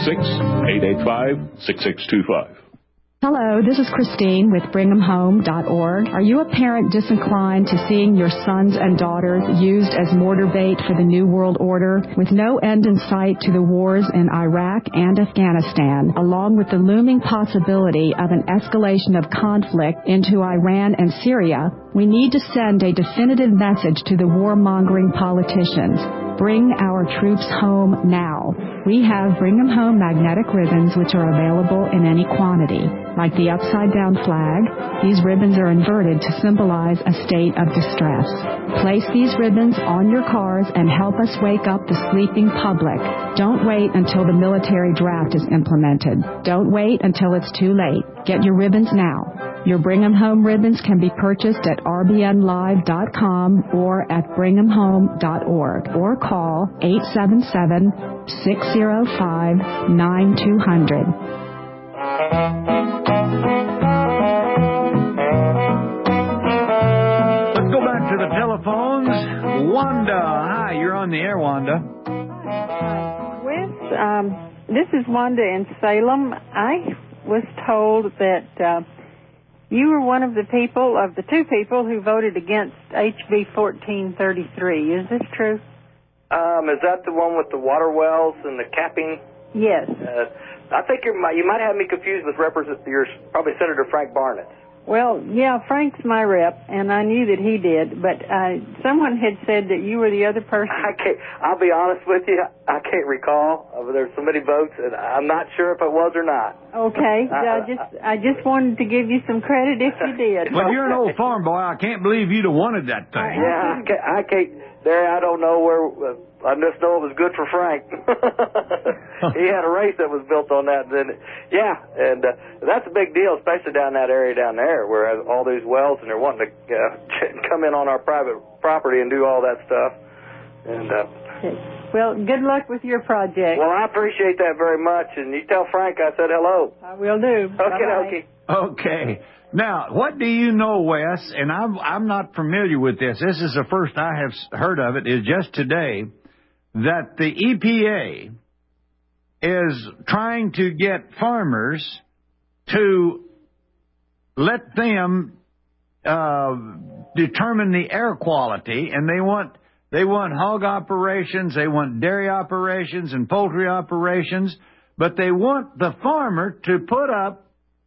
866-885-6625. Hello, this is Christine with BringHemHome.org. Are you a parent disinclined to seeing your sons and daughters used as mortar bait for the New World Order, with no end in sight to the wars in Iraq and Afghanistan, along with the looming possibility of an escalation of conflict into Iran and Syria? We need to send a definitive message to the warmongering politicians. Bring our troops home now. We have Bring 'em Home magnetic ribbons, which are available in any quantity. Like the upside-down flag, these ribbons are inverted to symbolize a state of distress. Place these ribbons on your cars and help us wake up the sleeping public. Don't wait until the military draft is implemented. Don't wait until it's too late. Get your ribbons now. Your Bring 'em Home ribbons can be purchased at rbnlive.com or at bringhamhome.org or call 877-605-9200. Let's go back to the telephones. Wanda, hi, you're on the air, Wanda. This is Wanda in Salem. I was told that you were one of the two people who voted against HB 1433. Is this true? Is that the one with the water wells and the capping? Yes. I think you might have me confused with probably Senator Frank Barnett. Well, yeah, Frank's my rep, and I knew that he did, but someone had said that you were the other person. I'll be honest with you, I can't recall. There's so many votes, and I'm not sure if it was or not. Okay, I just wanted to give you some credit if you did. Well, you're an old farm boy. I can't believe you'd have wanted that thing. Yeah, I can't. I don't know where. I just know it was good for Frank. He had a race that was built on that. And that's a big deal, especially down that area down there where all these wells and they're wanting to come in on our private property and do all that stuff. And well, good luck with your project. Well, I appreciate that very much. And you tell Frank I said hello. I will do. Okay. Okay. Now, what do you know, Wes? And I'm not familiar with this. This is the first I have heard of it. Is just today that the EPA is trying to get farmers to let them determine the air quality, and they want hog operations, they want dairy operations and poultry operations, but they want the farmer to put up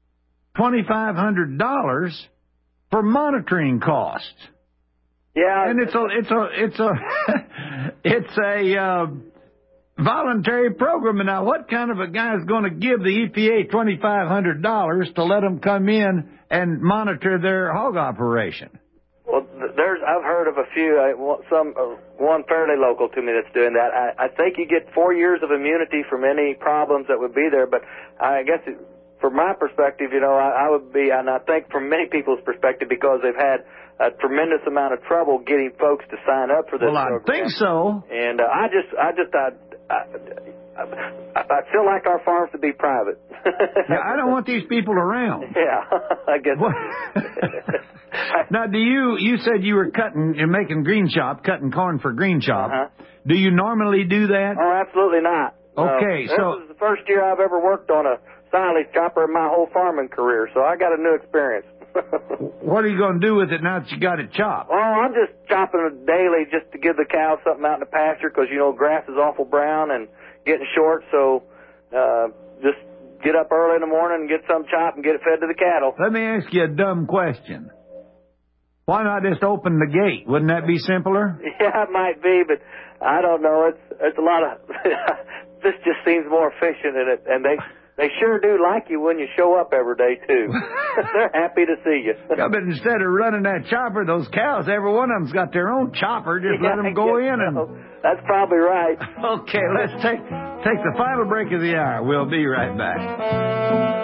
$2,500 for monitoring costs. Yeah, and it's a Voluntary programming. Now, what kind of a guy is going to give the EPA $2,500 to let them come in and monitor their hog operation? Well, I've heard of a few, one fairly local to me that's doing that. I think you get 4 years of immunity from any problems that would be there, but I guess from my perspective, I would be, and I think from many people's perspective, because they've had a tremendous amount of trouble getting folks to sign up for this program. Well, I think so. And I feel like our farms to be private. Yeah, I don't want these people around. Yeah, I guess. Now, you said you were making cutting corn for green chop. Uh-huh. Do you normally do that? Oh, absolutely not. Okay, this was the first year I've ever worked on a silage chopper in my whole farming career, so I got a new experience. What are you going to do with it now that you got it chopped? Oh, I'm just chopping it daily just to give the cows something out in the pasture because, grass is awful brown and getting short, so just get up early in the morning and get some chopped and get it fed to the cattle. Let me ask you a dumb question. Why not just open the gate? Wouldn't that be simpler? Yeah, it might be, but I don't know. It's a lot of... This just seems more efficient in it, and they sure do like you when you show up every day, too. They're happy to see you. Yeah, but instead of running that chopper, those cows, every one of them's got their own chopper. Just let them go in and... That's probably right. Okay, let's take the final break of the hour. We'll be right back.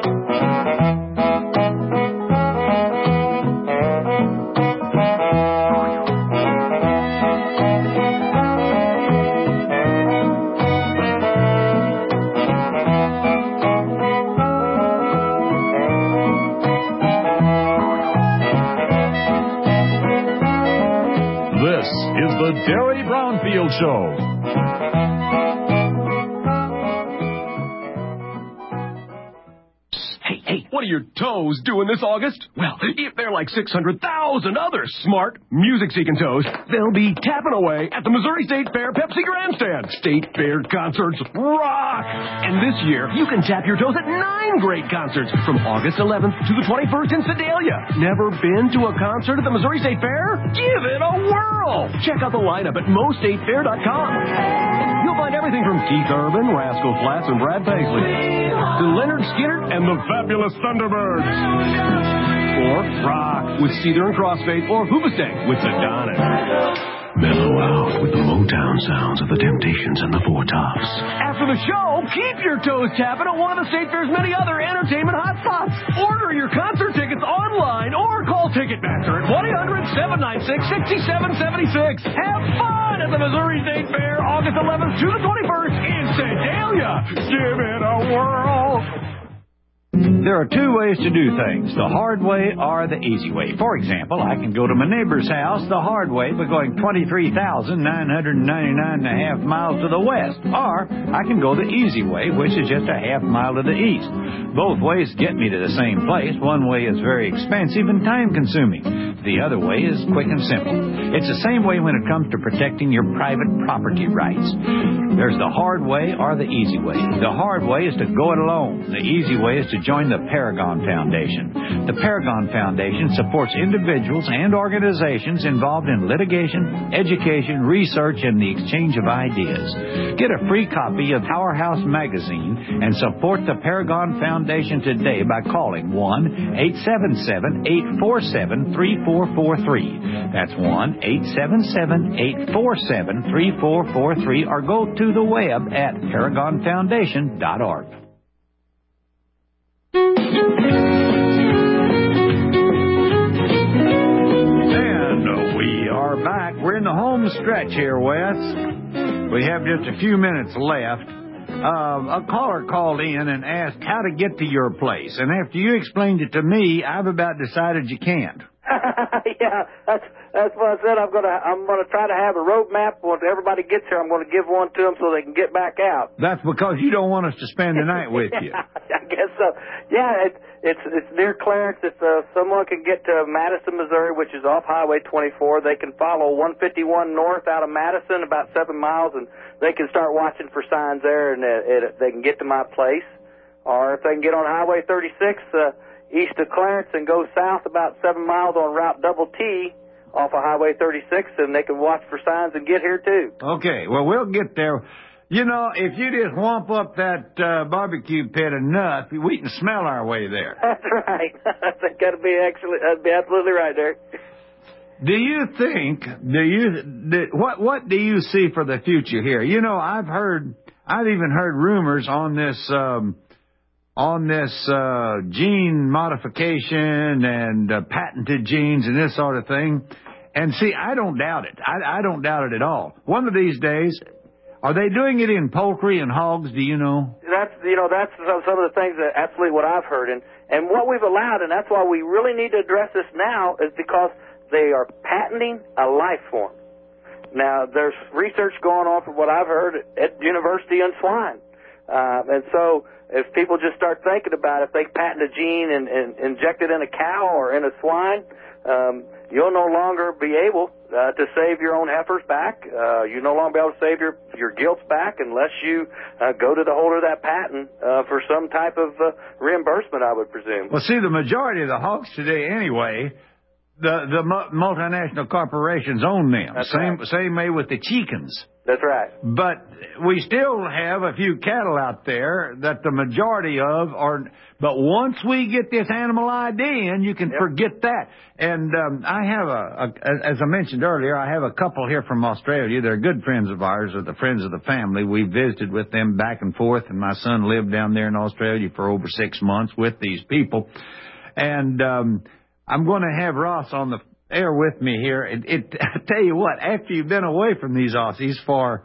This is the Derry Brownfield Show. Hey, what are your toes doing this August? Well, if they're like 600,000 other smart, music-seeking toes, they'll be tapping away at the Missouri State Fair Pepsi Grandstand. State Fair concerts rock! And this year, you can tap your toes at 9 great concerts from August 11th to the 21st in Sedalia. Never been to a concert at the Missouri State Fair? Give it a whirl! Check out the lineup at mostatefair.com. You'll find everything from Keith Urban, Rascal Flatts, and Brad Paisley to Leonard Skinner and the Fabulous Thunderbirds. Or rock with Cedar and Crossfade, or Hoobastank with the Donnas. Mellow out with the Motown sounds of the Temptations and the Four Tops. After the show, keep your toes tapping at one of the State Fair's many other entertainment hotspots. Order your concert tickets online or call Ticketmaster at 1-800-796-6776. Have fun at the Missouri State Fair, August 11th to the 21st in Sedalia. Give it a whirl. There are two ways to do things, the hard way or the easy way. For example, I can go to my neighbor's house the hard way by going 23,999.5 miles to the west. Or I can go the easy way, which is just a half mile to the east. Both ways get me to the same place. One way is very expensive and time-consuming. The other way is quick and simple. It's the same way when it comes to protecting your private property rights. There's the hard way or the easy way. The hard way is to go it alone. The easy way is to join the Paragon Foundation. The Paragon Foundation supports individuals and organizations involved in litigation, education, research, and the exchange of ideas. Get a free copy of Powerhouse Magazine and support the Paragon Foundation today by calling 1-877-847-3443. That's 1-877-847-3443, or go to the web at paragonfoundation.org. And we are back. We're in the home stretch here, Wes. We have just a few minutes left. A caller called in and asked how to get to your place. And after you explained it to me, I've about decided you can't. Yeah, that's what I said. I'm gonna try to have a road map. Once everybody gets here, I'm gonna give one to them so they can get back out. That's because you don't want us to spend the night with you. I guess so. Yeah, it's near Clarence. If someone can get to Madison, Missouri, which is off Highway 24, they can follow 151 north out of Madison, about 7 miles, and they can start watching for signs there, and they can get to my place. Or if they can get on Highway 36 east of Clarence and go south about 7 miles on Route Double T off of Highway 36, and they can watch for signs and get here too. Okay, well, we'll get there. You know, if you just whomp up that barbecue pit enough, we can smell our way there. That's right. That'd be absolutely right, Derek. Do you think? What do you see for the future here? You know, I've even heard rumors on this gene modification and patented genes and this sort of thing. And see, I don't doubt it. I don't doubt it at all. One of these days. Are they doing it in poultry and hogs, do you know? That's some of the things that absolutely what I've heard. And what we've allowed, and that's why we really need to address this now, is because they are patenting a life form. Now, there's research going on from what I've heard at university on swine. And so if people just start thinking about it, if they patent a gene and inject it in a cow or in a swine, you'll no longer be able to save your own heifers back. You no longer be able to save your gilts back unless you go to the holder of that patent for some type of reimbursement, I would presume. Well, see, the majority of the hogs today anyway, the multinational corporations own them. That's Same way with the chickens. That's right. But we still have a few cattle out there that the majority of are. But once we get this animal ID in, you can forget that. And I have as I mentioned earlier, I have a couple here from Australia. They're good friends of ours, or the friends of the family. We visited with them back and forth, and my son lived down there in Australia for over 6 months with these people. And I'm going to have Ross on the air with me here. I tell you what, after you've been away from these Aussies for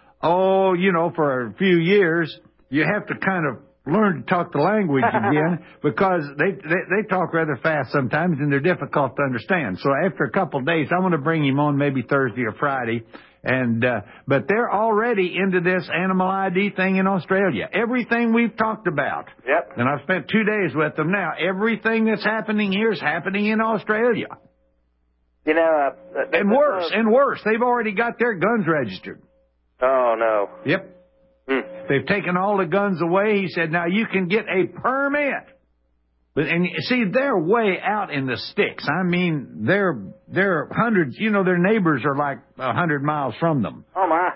a few years, you have to kind of learn to talk the language again because they talk rather fast sometimes and they're difficult to understand. So after a couple of days, I'm going to bring him on maybe Thursday or Friday. But they're already into this animal ID thing in Australia. Everything we've talked about. Yep. And I've spent 2 days with them now. Everything that's happening here is happening in Australia. You know, and worse. They've already got their guns registered. Oh, no. Yep. They've taken all the guns away. He said, now you can get a permit. And see, they're way out in the sticks. I mean, they're hundreds. You know, their neighbors are like 100 miles from them. Oh, my.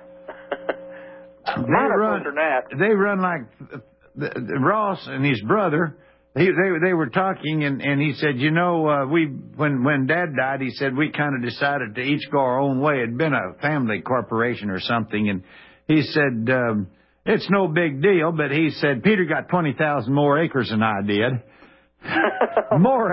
They run like Ross and his brother. They were talking, and he said, you know, when Dad died, he said, we kind of decided to each go our own way. It'd been a family corporation or something, and he said, it's no big deal, but he said, Peter got 20,000 more acres than I did. More.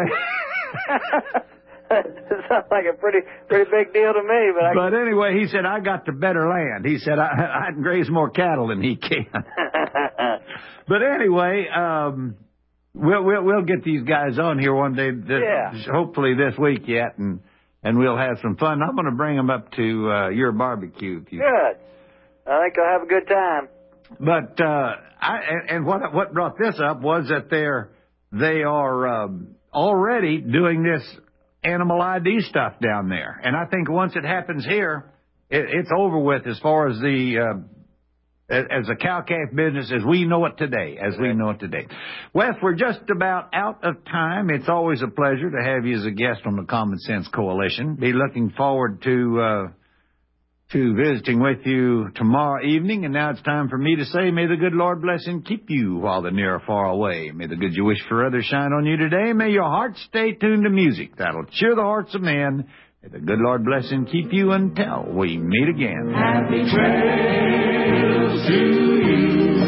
It sounds like a pretty big deal to me, but anyway, he said, I got the better land. He said, I can graze more cattle than he can. But anyway, we'll get these guys on here one day, hopefully this week yet, and we'll have some fun. I'm going to bring them up to your barbecue. Good. I think I'll have a good time. But what brought this up was that they are already doing this animal ID stuff down there, and I think once it happens here, it's over with as far as as the cow-calf business as we know it today, Wes, we're just about out of time. It's always a pleasure to have you as a guest on the Common Sense Coalition. Be looking forward to visiting with you tomorrow evening. And now it's time for me to say, may the good Lord bless and keep you while the near are far away. May the good you wish for others shine on you today. May your heart stay tuned to music that'll cheer the hearts of men. May the good Lord bless and keep you until we meet again. Happy trails to you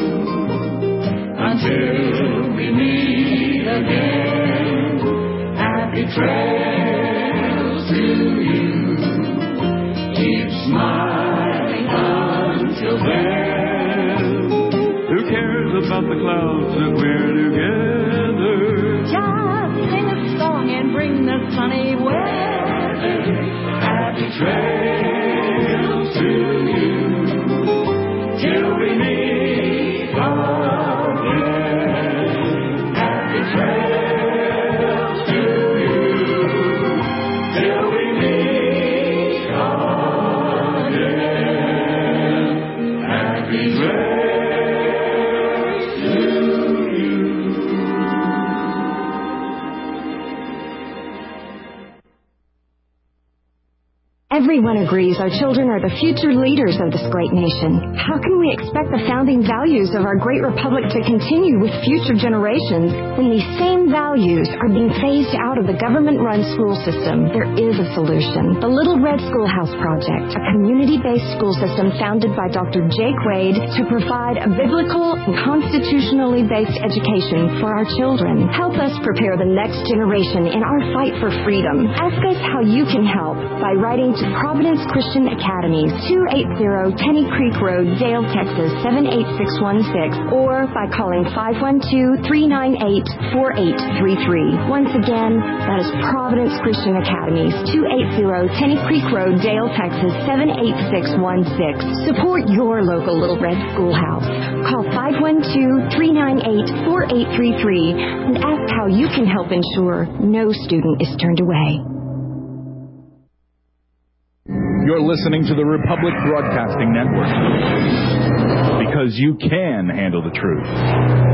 until we meet again. Happy trails to you. Keep smiling until then. Who cares about the clouds if we're together? Just sing a song and bring the sunny weather. Happy trails to you till we meet again. Happy trails to you till we meet again. Happy trails to you. Everyone agrees our children are the future leaders of this great nation. How can we expect the founding values of our great republic to continue with future generations when these same values are being phased out of the government-run school system? There is a solution. The Little Red Schoolhouse Project, a community-based school system founded by Dr. Jake Wade to provide a biblical and constitutionally based education for our children. Help us prepare the next generation in our fight for freedom. Ask us how you can help by writing to Providence Christian Academies, 280 Tenny Creek Road, Dale, Texas, 78616, or by calling 512-398-4833. Once again, that is Providence Christian Academies, 280 Tenny Creek Road, Dale, Texas, 78616. Support your local Little Red Schoolhouse. Call 512-398-4833 and ask how you can help ensure no student is turned away. You're listening to the Republic Broadcasting Network. Because you can handle the truth.